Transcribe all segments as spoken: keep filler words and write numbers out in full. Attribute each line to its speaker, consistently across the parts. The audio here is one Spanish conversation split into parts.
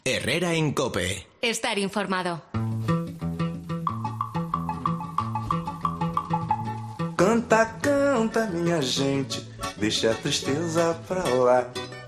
Speaker 1: Herrera en COPE.
Speaker 2: Estar informado.
Speaker 3: Canta, canta, minha gente, deixa a tristeza pra lá.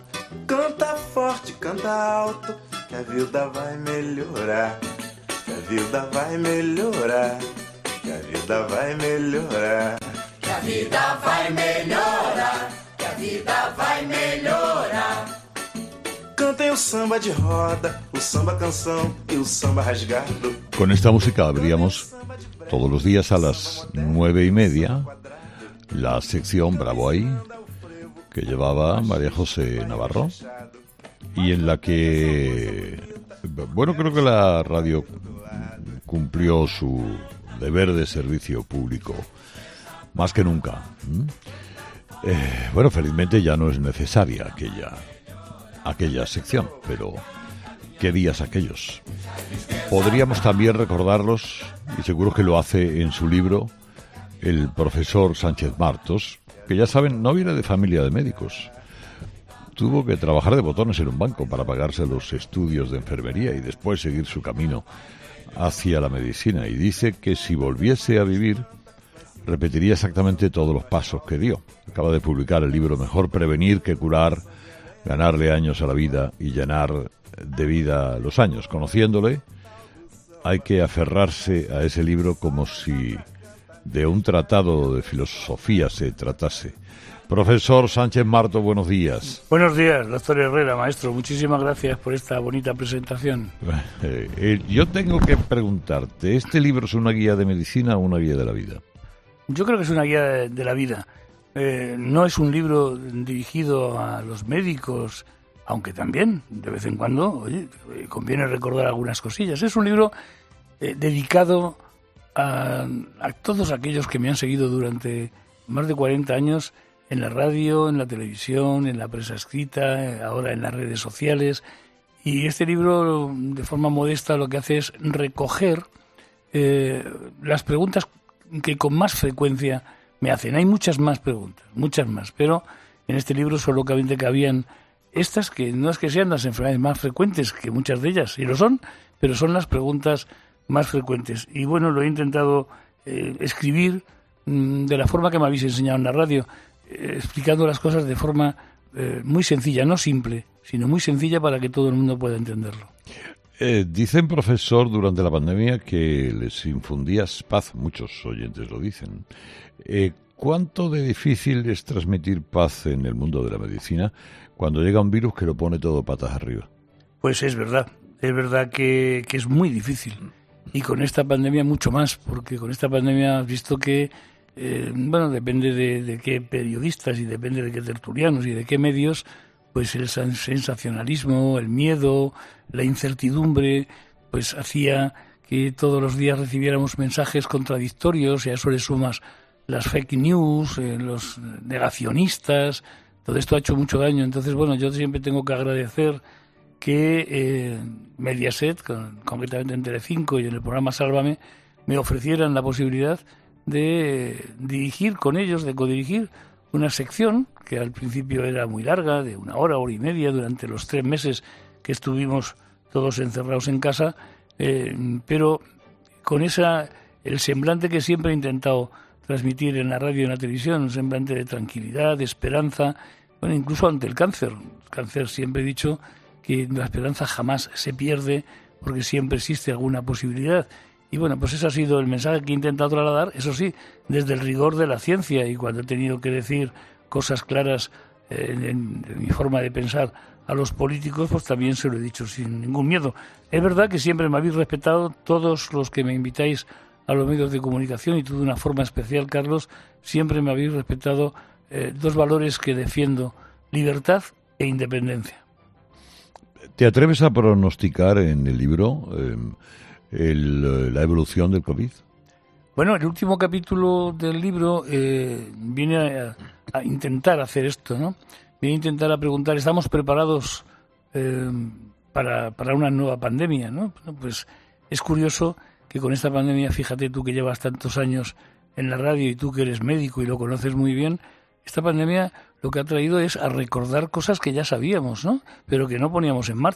Speaker 3: Canta forte, canta alto, que a vida vai melhorar. Que a vida vai melhorar. Que a vida vai melhorar.
Speaker 4: Que a vida vai melhorar. Que a vida vai melhorar.
Speaker 3: Cantem o samba de roda, o samba canção y el samba rasgado.
Speaker 5: Con esta música abríamos todos los días a las nueve y media la sección Bravo Ahí, que llevaba María José Navarro, y en la que, bueno, creo que la radio cumplió su deber de servicio público más que nunca. ¿Mm? Eh, bueno, felizmente ya no es necesaria aquella aquella sección, pero qué días aquellos. Podríamos también recordarlos, y seguro que lo hace en su libro el profesor Sánchez Martos, que ya saben, no viene de familia de médicos. Tuvo que trabajar de botones en un banco para pagarse los estudios de enfermería y después seguir su camino hacia la medicina. Y dice que si volviese a vivir, repetiría exactamente todos los pasos que dio. Acaba de publicar el libro Mejor prevenir que curar, ganarle años a la vida y llenar de vida los años. Conociéndole, hay que aferrarse a ese libro como si de un tratado de filosofía se tratase. Profesor Sánchez Marto, buenos días.
Speaker 6: Buenos días, doctor Herrera, maestro. Muchísimas gracias por esta bonita presentación.
Speaker 5: Eh, eh, yo tengo que preguntarte, ¿este libro es una guía de medicina o una guía de la vida?
Speaker 6: Yo creo que es una guía de, de la vida. Eh, no es un libro dirigido a los médicos, aunque también, de vez en cuando, oye, conviene recordar algunas cosillas. Es un libro eh, dedicado a, a todos aquellos que me han seguido durante más de cuarenta años en la radio, en la televisión, en la prensa escrita, ahora en las redes sociales. Y este libro, de forma modesta, lo que hace es recoger eh, las preguntas que con más frecuencia me hacen. Hay muchas más preguntas, muchas más, pero en este libro solamente cabían estas, que no es que sean las enfermedades más frecuentes, que muchas de ellas sí lo son, pero son las preguntas más frecuentes. Y bueno, lo he intentado eh, escribir mmm, de la forma que me habéis enseñado en la radio, eh, explicando las cosas de forma eh, muy sencilla, no simple, sino muy sencilla para que todo el mundo pueda entenderlo.
Speaker 5: Eh, dicen, profesor, durante la pandemia que les infundías paz, muchos oyentes lo dicen. Eh, ¿Cuánto de difícil es transmitir paz en el mundo de la medicina cuando llega un virus que lo pone todo patas arriba?
Speaker 6: Pues es verdad, es verdad que, que es muy difícil. Y con esta pandemia mucho más, porque con esta pandemia has visto que, eh, bueno, depende de, de qué periodistas y depende de qué tertulianos y de qué medios, pues el sensacionalismo, el miedo, la incertidumbre, pues hacía que todos los días recibiéramos mensajes contradictorios, y a eso le sumas las fake news, eh, los negacionistas. Todo esto ha hecho mucho daño. Entonces, bueno, yo siempre tengo que agradecer que eh, Mediaset, con, concretamente en Telecinco y en el programa Sálvame, me ofrecieran la posibilidad de dirigir con ellos, de codirigir una sección que al principio era muy larga, de una hora, hora y media, durante los tres meses que estuvimos todos encerrados en casa, eh, pero con esa el semblante que siempre he intentado transmitir en la radio y en la televisión, un semblante de tranquilidad, de esperanza, bueno, incluso ante el cáncer. El cáncer, siempre he dicho que la esperanza jamás se pierde, porque siempre existe alguna posibilidad. Y bueno, pues ese ha sido el mensaje que he intentado trasladar, eso sí, desde el rigor de la ciencia, y cuando he tenido que decir cosas claras eh, en, en mi forma de pensar a los políticos, pues también se lo he dicho sin ningún miedo. Es verdad que siempre me habéis respetado, todos los que me invitáis a los medios de comunicación, y tú de una forma especial, Carlos, siempre me habéis respetado eh, dos valores que defiendo: libertad e independencia.
Speaker 5: ¿Te atreves a pronosticar en el libro eh, el, la evolución del COVID?
Speaker 6: Bueno, el último capítulo del libro eh, viene a, a intentar hacer esto, ¿no? Viene a intentar a preguntar, ¿estamos preparados eh, para, para una nueva pandemia, ¿no? Pues es curioso que con esta pandemia, fíjate tú que llevas tantos años en la radio y tú que eres médico y lo conoces muy bien, esta pandemia lo que ha traído es a recordar cosas que ya sabíamos, ¿no? Pero que no poníamos en marcha.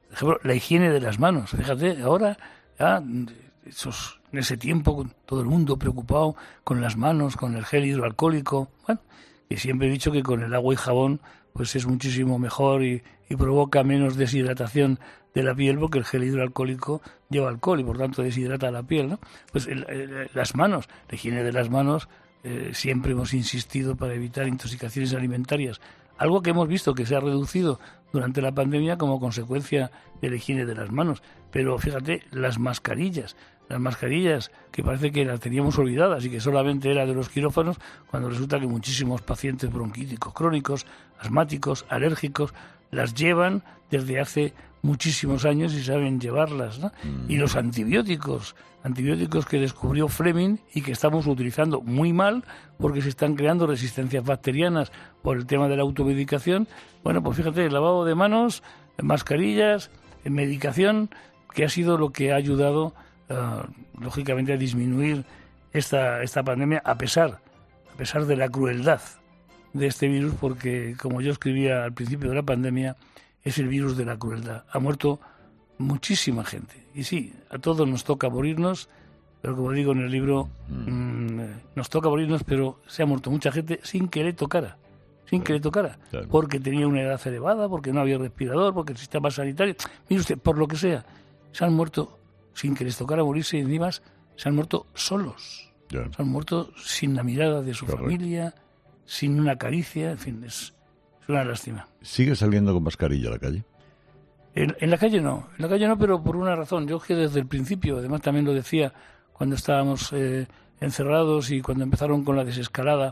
Speaker 6: Por ejemplo, la higiene de las manos. Fíjate, ahora, ya, esos, en ese tiempo, todo el mundo preocupado con las manos, con el gel hidroalcohólico. Bueno, y siempre he dicho que con el agua y jabón pues es muchísimo mejor y, y provoca menos deshidratación de la piel, porque el gel hidroalcohólico lleva alcohol y por tanto deshidrata la piel, ¿no? Pues el, el, las manos, la higiene de las manos, eh, siempre hemos insistido para evitar intoxicaciones alimentarias, algo que hemos visto que se ha reducido durante la pandemia como consecuencia de la higiene de las manos. Pero fíjate, las mascarillas, las mascarillas que parece que las teníamos olvidadas y que solamente era de los quirófanos, cuando resulta que muchísimos pacientes bronquíticos crónicos, asmáticos, alérgicos, las llevan desde hace muchísimos años y saben llevarlas, ¿no? Mm. Y los antibióticos, antibióticos que descubrió Fleming y que estamos utilizando muy mal porque se están creando resistencias bacterianas por el tema de la automedicación. Bueno, pues fíjate, el lavado de manos, mascarillas, medicación, que ha sido lo que ha ayudado, uh, lógicamente, a disminuir esta, esta pandemia, a pesar, a pesar de la crueldad de este virus, porque, como yo escribía al principio de la pandemia, es el virus de la crueldad. Ha muerto muchísima gente. Y sí, a todos nos toca morirnos, pero como digo en el libro, mm. Mmm, nos toca morirnos, pero se ha muerto mucha gente sin que le tocara. Sin que le tocara. Claro. Porque tenía una edad elevada, porque no había respirador, porque el sistema sanitario... Mire usted, por lo que sea, se han muerto sin que les tocara morirse, y encima se han muerto solos. Yeah. Se han muerto sin la mirada de su Correcto. familia, sin una caricia, en fin, es, es una lástima.
Speaker 5: ¿Sigue saliendo con mascarilla a la calle?
Speaker 6: En, en la calle no, en la calle no, pero por una razón. Yo que desde el principio, además también lo decía cuando estábamos eh, encerrados y cuando empezaron con la desescalada,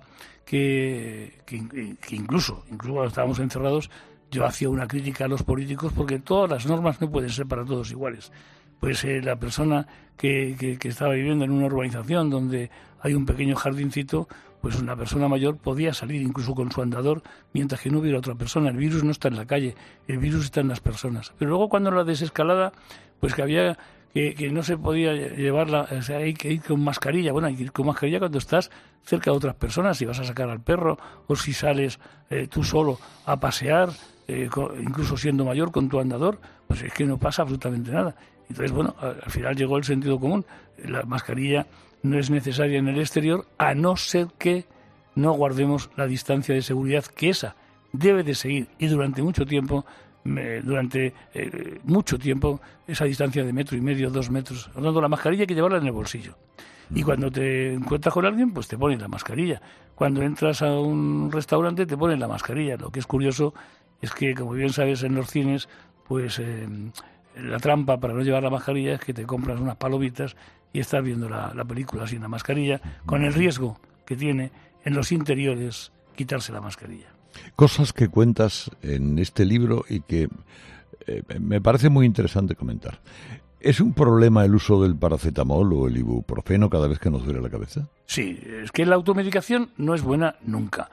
Speaker 6: que, que, que incluso, incluso cuando estábamos encerrados, yo hacía una crítica a los políticos porque todas las normas no pueden ser para todos iguales. Pues eh, la persona que, que, que estaba viviendo en una urbanización donde hay un pequeño jardincito, pues una persona mayor podía salir incluso con su andador mientras que no hubiera otra persona. El virus no está en la calle, el virus está en las personas. Pero luego cuando la desescalada, pues que había que, que no se podía llevarla, o sea, hay que ir con mascarilla. Bueno, hay que ir con mascarilla cuando estás cerca de otras personas, si vas a sacar al perro o si sales eh, tú solo a pasear, eh, con, incluso siendo mayor con tu andador, pues es que no pasa absolutamente nada. Entonces, bueno, al, al final llegó el sentido común. La mascarilla no es necesaria en el exterior, a no ser que no guardemos la distancia de seguridad, que esa debe de seguir, y durante mucho tiempo, eh, durante eh, mucho tiempo, esa distancia de metro y medio, dos metros. Por lo tanto, la mascarilla hay que llevarla en el bolsillo. Y cuando te encuentras con alguien, pues te pones la mascarilla. Cuando entras a un restaurante, te pones la mascarilla. Lo que es curioso es que, como bien sabes, en los cines, pues eh, la trampa para no llevar la mascarilla es que te compras unas palomitas y estás viendo la, la película sin la mascarilla, con el riesgo que tiene en los interiores quitarse la mascarilla.
Speaker 5: Cosas que cuentas en este libro y que eh, me parece muy interesante comentar. ¿Es un problema el uso del paracetamol o el ibuprofeno cada vez que nos duele la cabeza?
Speaker 6: Sí, es que la automedicación no es buena nunca.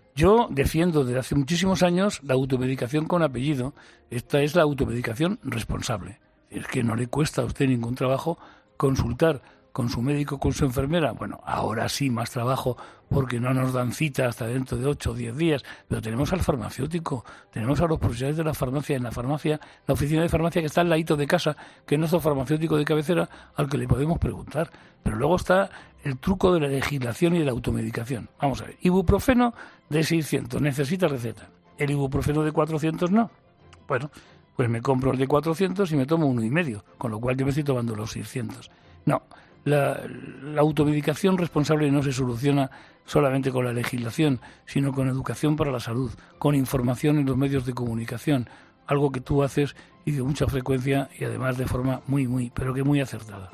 Speaker 6: Yo defiendo desde hace muchísimos años la automedicación con apellido. Esta es la automedicación responsable. Es que no le cuesta a usted ningún trabajo consultar con su médico, con su enfermera. Bueno, ahora sí, más trabajo, porque no nos dan cita hasta dentro de ocho o diez días, pero tenemos al farmacéutico, tenemos a los profesionales de la farmacia, en la farmacia, la oficina de farmacia que está al ladito de casa, que es nuestro farmacéutico de cabecera, al que le podemos preguntar. Pero luego está el truco de la legislación y de la automedicación. Vamos a ver, ibuprofeno de seiscientos, necesita receta. El ibuprofeno de cuatrocientos no. Bueno, pues me compro el de cuatrocientos y me tomo uno y medio, con lo cual yo me estoy tomando los seiscientos. No, la, la automedicación responsable no se soluciona solamente con la legislación, sino con educación para la salud, con información en los medios de comunicación, algo que tú haces y de mucha frecuencia y además de forma muy, muy, pero que muy acertada.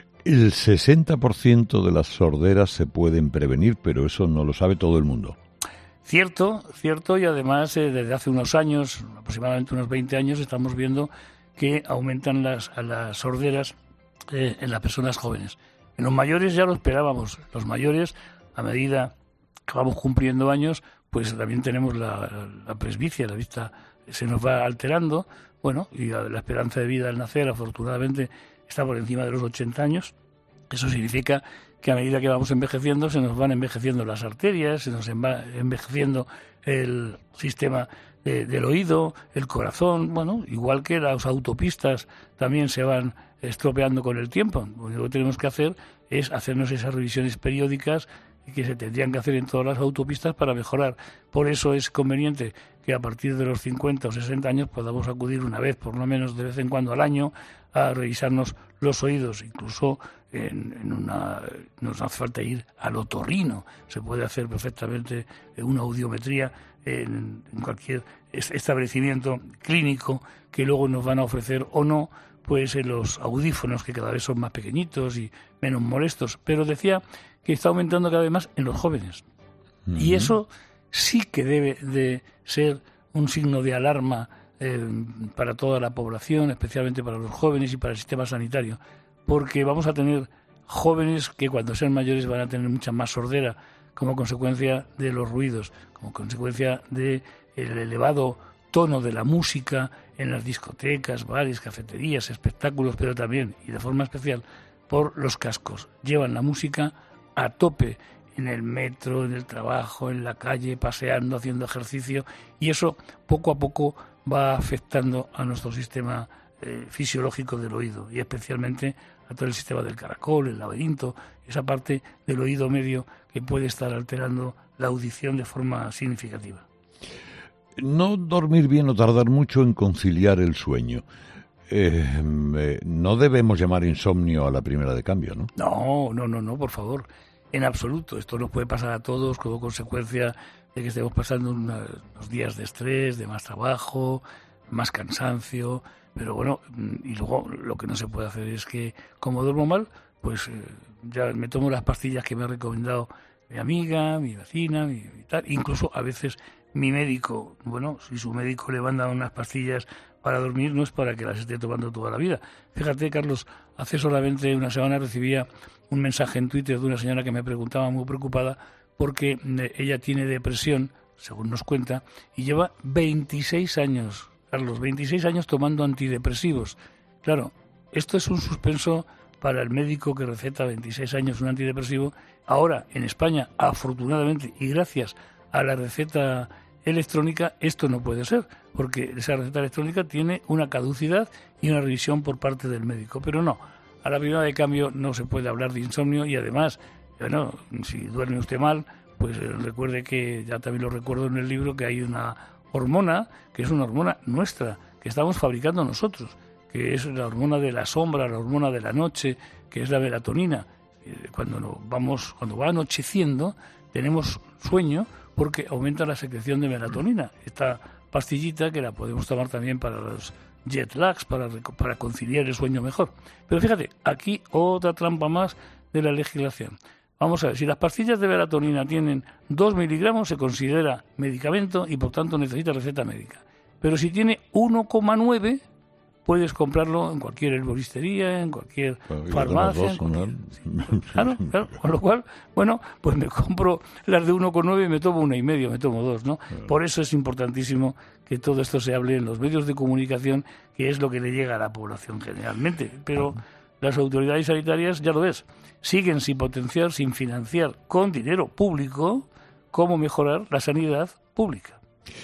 Speaker 5: El sesenta por ciento de las sorderas se pueden prevenir, pero eso no lo sabe todo el mundo.
Speaker 6: Cierto, cierto, y además eh, desde hace unos años, aproximadamente unos veinte años, estamos viendo que aumentan las, las sorderas eh, en las personas jóvenes. En los mayores ya lo esperábamos. Los mayores, a medida que vamos cumpliendo años, pues también tenemos la, la, la presbicia, la vista se nos va alterando, bueno, y la, la esperanza de vida al nacer, afortunadamente, está por encima de los ochenta años. Eso significa que a medida que vamos envejeciendo se nos van envejeciendo las arterias, se nos va envejeciendo el sistema de, del oído, el corazón, bueno, igual que las autopistas también se van estropeando con el tiempo. Lo único que tenemos que hacer es hacernos esas revisiones periódicas que se tendrían que hacer en todas las autopistas para mejorar. Por eso es conveniente que a partir de los cincuenta o sesenta años podamos acudir una vez, por lo menos de vez en cuando al año, a revisarnos los oídos. Incluso en, en una, nos hace falta ir al otorrino. Se puede hacer perfectamente una audiometría en, en cualquier establecimiento clínico que luego nos van a ofrecer o no, pues en los audífonos, que cada vez son más pequeñitos y menos molestos. Pero decía que está aumentando cada vez más en los jóvenes. Uh-huh. Y eso sí que debe de ser un signo de alarma eh, para toda la población, especialmente para los jóvenes y para el sistema sanitario, porque vamos a tener jóvenes que cuando sean mayores van a tener mucha más sordera como consecuencia de los ruidos, como consecuencia del elevado tono de la música en las discotecas, bares, cafeterías, espectáculos, pero también, y de forma especial, por los cascos. Llevan la música a tope en el metro, en el trabajo, en la calle, paseando, haciendo ejercicio, y eso poco a poco va afectando a nuestro sistema eh, fisiológico del oído, y especialmente a todo el sistema del caracol, el laberinto, esa parte del oído medio que puede estar alterando la audición de forma significativa.
Speaker 5: No dormir bien o tardar mucho en conciliar el sueño. Eh, eh, no debemos llamar insomnio a la primera de cambio, ¿no?
Speaker 6: No, no, no, no, por favor. En absoluto. Esto nos puede pasar a todos como consecuencia de que estemos pasando una, unos días de estrés, de más trabajo, más cansancio. Pero bueno, y luego lo que no se puede hacer es que, como duermo mal, pues eh, ya me tomo las pastillas que me ha recomendado mi amiga, mi vecina, mi, mi tal. Incluso a veces mi médico, bueno, si su médico le manda unas pastillas para dormir, no es para que las esté tomando toda la vida. Fíjate, Carlos, hace solamente una semana recibía un mensaje en Twitter de una señora que me preguntaba, muy preocupada, porque ella tiene depresión, según nos cuenta, y lleva veintiséis años, Carlos, veintiséis años tomando antidepresivos. Claro, esto es un suspenso para el médico que receta veintiséis años un antidepresivo. Ahora, en España, afortunadamente, y gracias a la receta electrónica, esto no puede ser, porque esa receta electrónica tiene una caducidad y una revisión por parte del médico. Pero no, a la primera de cambio no se puede hablar de insomnio, y además, bueno, si duerme usted mal, pues eh, recuerde que, ya también lo recuerdo en el libro, que hay una hormona, que es una hormona nuestra, que estamos fabricando nosotros, que es la hormona de la sombra, la hormona de la noche, que es la melatonina. Eh, cuando nos vamos, cuando va anocheciendo, tenemos sueño, porque aumenta la secreción de melatonina. Esta pastillita que la podemos tomar también para los jet lags, para, para conciliar el sueño mejor. Pero fíjate, aquí otra trampa más de la legislación. Vamos a ver, si las pastillas de melatonina tienen dos miligramos, se considera medicamento y por tanto necesita receta médica. Pero si tiene uno coma nueve, puedes comprarlo en cualquier herboristería, en cualquier bueno, farmacia. Dos, en cualquier... sí. Claro, claro. Con lo cual, bueno, pues me compro las de uno coma nueve y me tomo una y medio, me tomo dos, ¿no? Claro. Por eso es importantísimo que todo esto se hable en los medios de comunicación, que es lo que le llega a la población generalmente. Pero las autoridades sanitarias, ya lo ves, siguen sin potenciar, sin financiar con dinero público cómo mejorar la sanidad pública.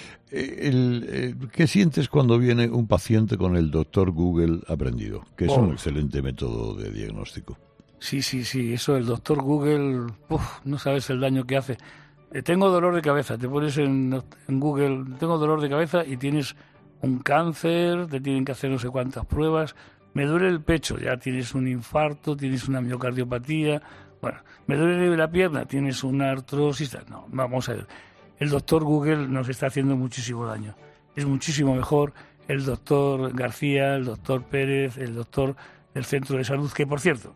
Speaker 5: El, el, ¿Qué sientes cuando viene un paciente con el doctor Google aprendido? Que es oh. un excelente método de diagnóstico.
Speaker 6: Sí, sí, sí, eso, el doctor Google, uf, no sabes el daño que hace. Eh, tengo dolor de cabeza, te pones en, en Google, tengo dolor de cabeza y tienes un cáncer, te tienen que hacer no sé cuántas pruebas, me duele el pecho, ya tienes un infarto, tienes una miocardiopatía, bueno, me duele la pierna, tienes una artrosis, no, vamos a ver. El doctor Google nos está haciendo muchísimo daño. Es muchísimo mejor el doctor García, el doctor Pérez, el doctor del centro de salud, que por cierto,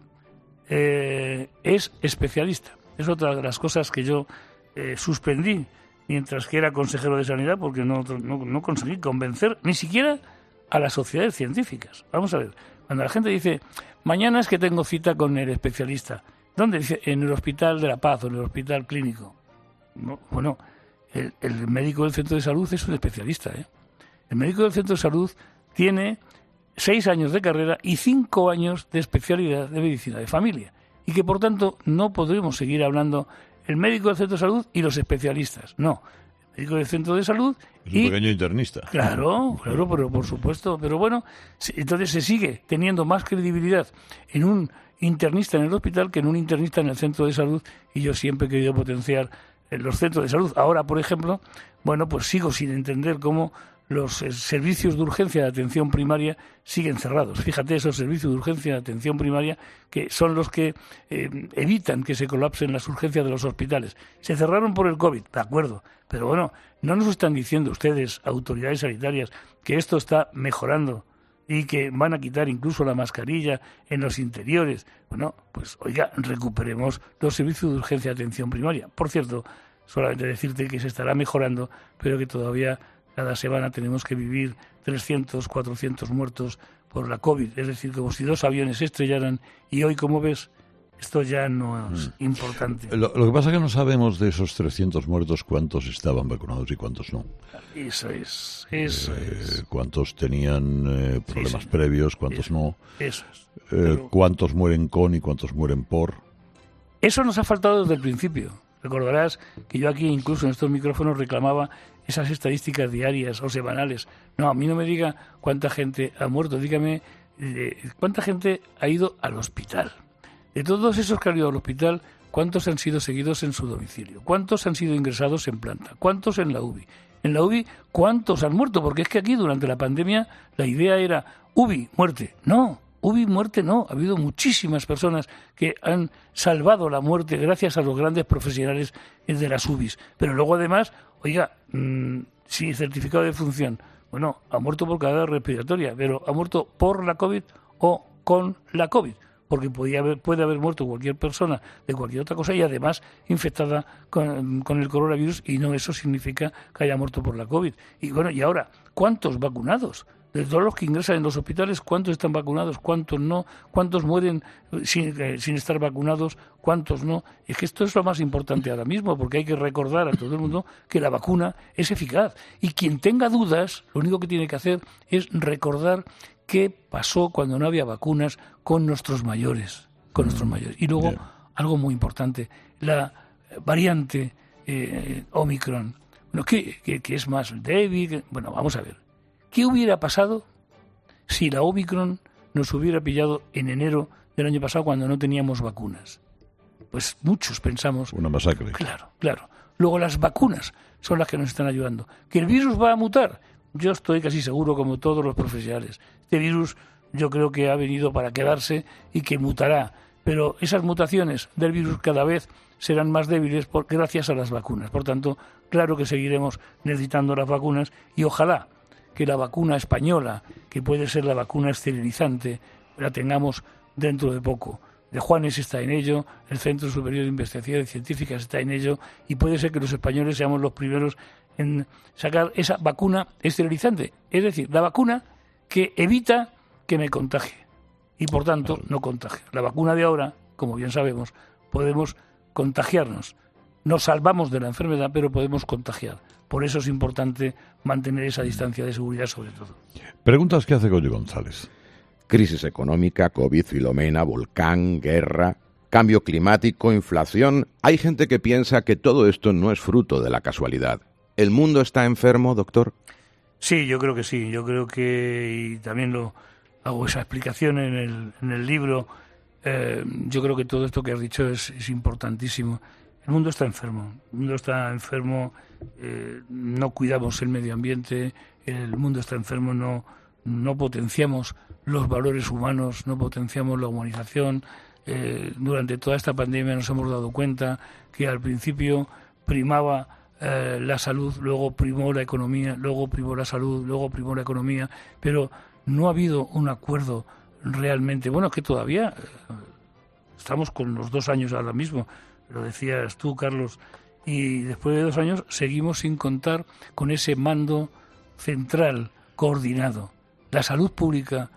Speaker 6: eh, es especialista. Es otra de las cosas que yo eh, suspendí mientras que era consejero de Sanidad, porque no, no, no conseguí convencer ni siquiera a las sociedades científicas. Vamos a ver, cuando la gente dice, mañana es que tengo cita con el especialista, ¿dónde? Dice, en el Hospital de la Paz o en el Hospital Clínico. No, bueno... El, el médico del centro de salud es un especialista, ¿eh? El médico del centro de salud tiene seis años de carrera y cinco años de especialidad de medicina de familia. Y que, por tanto, no podremos seguir hablando el médico del centro de salud y los especialistas. No. El médico del centro de salud.
Speaker 5: Es
Speaker 6: y,
Speaker 5: un pequeño internista.
Speaker 6: Claro, claro, pero por supuesto. Pero bueno, entonces se sigue teniendo más credibilidad en un internista en el hospital que en un internista en el centro de salud, y yo siempre he querido potenciar en los centros de salud. Ahora, por ejemplo, bueno, pues sigo sin entender cómo los eh, servicios de urgencia de atención primaria siguen cerrados. Fíjate, esos servicios de urgencia de atención primaria que son los que eh, evitan que se colapsen las urgencias de los hospitales. Se cerraron por el COVID, de acuerdo, pero bueno, no nos están diciendo ustedes, autoridades sanitarias, que esto está mejorando y que van a quitar incluso la mascarilla en los interiores. Bueno, pues oiga, recuperemos los servicios de urgencia de atención primaria. Por cierto, solamente decirte que se estará mejorando, pero que todavía cada semana tenemos que vivir trescientos, cuatrocientos muertos por la COVID. Es decir, como si dos aviones se estrellaran, y hoy, como ves, esto ya no es mm. importante.
Speaker 5: Lo, lo que pasa es que no sabemos de esos trescientos muertos cuántos estaban vacunados y cuántos no.
Speaker 6: Eso es, eso
Speaker 5: eh,
Speaker 6: es.
Speaker 5: Cuántos tenían eh, problemas sí, sí. previos, cuántos
Speaker 6: eso,
Speaker 5: no.
Speaker 6: Eso es.
Speaker 5: Eh,
Speaker 6: Pero...
Speaker 5: cuántos mueren con y cuántos mueren por.
Speaker 6: Eso nos ha faltado desde el principio. Recordarás que yo aquí, incluso en estos micrófonos, reclamaba esas estadísticas diarias o semanales. No, a mí no me diga cuánta gente ha muerto, dígame eh, cuánta gente ha ido al hospital. De todos esos que han ido al hospital, ¿cuántos han sido seguidos en su domicilio? ¿Cuántos han sido ingresados en planta? ¿Cuántos en la U B I? En la U B I, ¿cuántos han muerto? Porque es que aquí, durante la pandemia, la idea era U B I, muerte. No, U B I, muerte no. Ha habido muchísimas personas que han salvado la muerte gracias a los grandes profesionales de las U B Is. Pero luego, además, oiga, mmm, sí, certificado de función. Bueno, ha muerto por caída respiratoria, pero ha muerto por la COVID o con la COVID. Porque podía haber, puede haber muerto cualquier persona de cualquier otra cosa y además infectada con, con el coronavirus, y no eso significa que haya muerto por la COVID. Y bueno, y ahora, ¿cuántos vacunados? De todos los que ingresan en los hospitales, ¿cuántos están vacunados? ¿Cuántos no? ¿Cuántos mueren sin, eh, sin estar vacunados? ¿Cuántos no? Es que esto es lo más importante ahora mismo, porque hay que recordar a todo el mundo que la vacuna es eficaz. Y quien tenga dudas, lo único que tiene que hacer es recordar qué pasó cuando no había vacunas con nuestros mayores, con nuestros mayores. Y luego, yeah. algo muy importante, la variante eh, Omicron, bueno, que, que, que es más débil. Que, bueno, vamos a ver. ¿Qué hubiera pasado si la Omicron nos hubiera pillado en enero del año pasado cuando no teníamos vacunas? Pues muchos pensamos...
Speaker 5: Una masacre.
Speaker 6: Claro, claro. Luego las vacunas son las que nos están ayudando. ¿Que el virus va a mutar? Yo estoy casi seguro, como todos los profesionales. Este virus yo creo que ha venido para quedarse y que mutará. Pero esas mutaciones del virus cada vez serán más débiles por, gracias a las vacunas. Por tanto, claro que seguiremos necesitando las vacunas, y ojalá que la vacuna española, que puede ser la vacuna esterilizante, la tengamos dentro de poco. De Juanes está en ello, el Centro Superior de Investigaciones Científicas está en ello, y puede ser que los españoles seamos los primeros en sacar esa vacuna esterilizante, es decir, la vacuna que evita que me contagie y por tanto no contagie. La vacuna de ahora, como bien sabemos, podemos contagiarnos. Nos salvamos de la enfermedad, pero podemos contagiar. Por eso es importante mantener esa distancia de seguridad, sobre todo.
Speaker 5: Preguntas que hace Goyo González.
Speaker 1: Crisis económica, COVID, Filomena, volcán, guerra, cambio climático, inflación. Hay gente que piensa que todo esto no es fruto de la casualidad. ¿El mundo está enfermo, doctor?
Speaker 6: Sí, yo creo que sí. Yo creo que, y también lo hago esa explicación en el, en el libro, eh, yo creo que todo esto que has dicho es, es importantísimo. El mundo está enfermo. El mundo está enfermo, eh, no cuidamos el medio ambiente, el mundo está enfermo, no, no potenciamos los valores humanos, no potenciamos la humanización. Eh, durante toda esta pandemia nos hemos dado cuenta que al principio primaba Eh, la salud, luego primó la economía, luego primó la salud, luego primó la economía, pero no ha habido un acuerdo realmente. Bueno, que todavía eh, estamos con los dos años ahora mismo, lo decías tú, Carlos, y después de dos años seguimos sin contar con ese mando central coordinado. La salud pública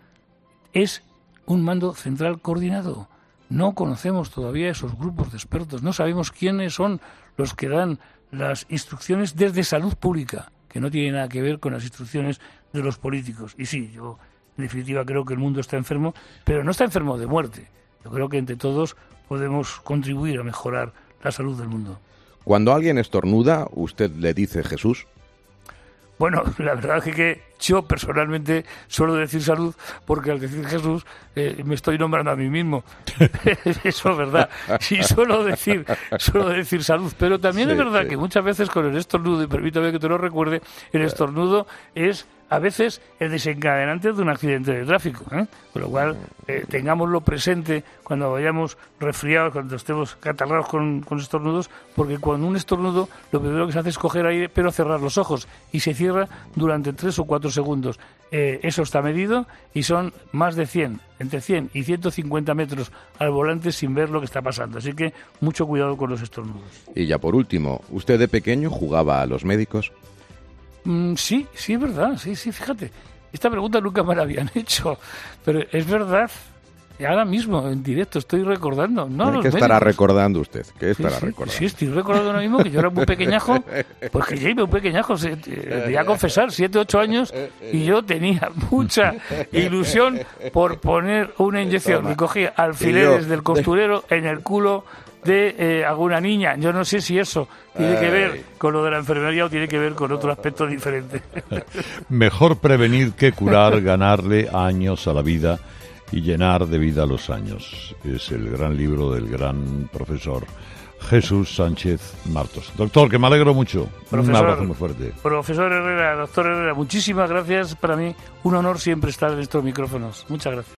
Speaker 6: es un mando central coordinado. No conocemos todavía esos grupos de expertos, no sabemos quiénes son los que dan las instrucciones desde salud pública, que no tiene nada que ver con las instrucciones de los políticos. Y sí, yo en definitiva creo que el mundo está enfermo, pero no está enfermo de muerte. Yo creo que entre todos podemos contribuir a mejorar la salud del mundo.
Speaker 1: Cuando alguien estornuda, ¿usted le dice Jesús?
Speaker 6: Bueno, la verdad es que, que yo personalmente suelo decir salud, porque al decir Jesús eh, me estoy nombrando a mí mismo. Eso es verdad. Sí, suelo decir, suelo decir salud, pero también sí, es verdad sí. que muchas veces con el estornudo, y permítame que te lo recuerde, el estornudo es a veces el desencadenante de un accidente de tráfico, ¿eh? Con lo cual, eh, tengámoslo presente cuando vayamos resfriados, cuando estemos catarrados con, con estornudos, porque cuando un estornudo, lo primero que se hace es coger aire, pero cerrar los ojos, y se cierra durante tres o cuatro segundos. Eh, eso está medido, y son más de cien, entre cien y ciento cincuenta metros al volante sin ver lo que está pasando. Así que mucho cuidado con los estornudos.
Speaker 1: Y ya por último, ¿usted de pequeño jugaba a los médicos?
Speaker 6: Mm, sí, sí, es verdad, sí, sí, fíjate. Esta pregunta nunca me la habían hecho, pero es verdad. Ahora mismo, en directo, estoy recordando. No,
Speaker 1: ¿Qué estará médicos. recordando usted? ¿Qué estará
Speaker 6: sí, sí,
Speaker 1: recordando?
Speaker 6: Sí, estoy recordando ahora mismo que yo era muy pequeñajo, pues que yo era muy pequeñajo, se, eh, voy a confesar, siete, ocho años, y yo tenía mucha ilusión por poner una inyección. Y cogía alfileres del costurero en el culo de eh, alguna niña. Yo no sé si eso tiene que ver con lo de la enfermería o tiene que ver con otro aspecto diferente.
Speaker 5: Mejor prevenir que curar, ganarle años a la vida y llenar de vida los años. Es el gran libro del gran profesor Jesús Sánchez Martos. Doctor, que me alegro mucho. Profesor, un abrazo muy fuerte.
Speaker 6: Profesor Herrera, doctor Herrera, muchísimas gracias. Para mí un honor siempre estar en estos micrófonos. Muchas gracias.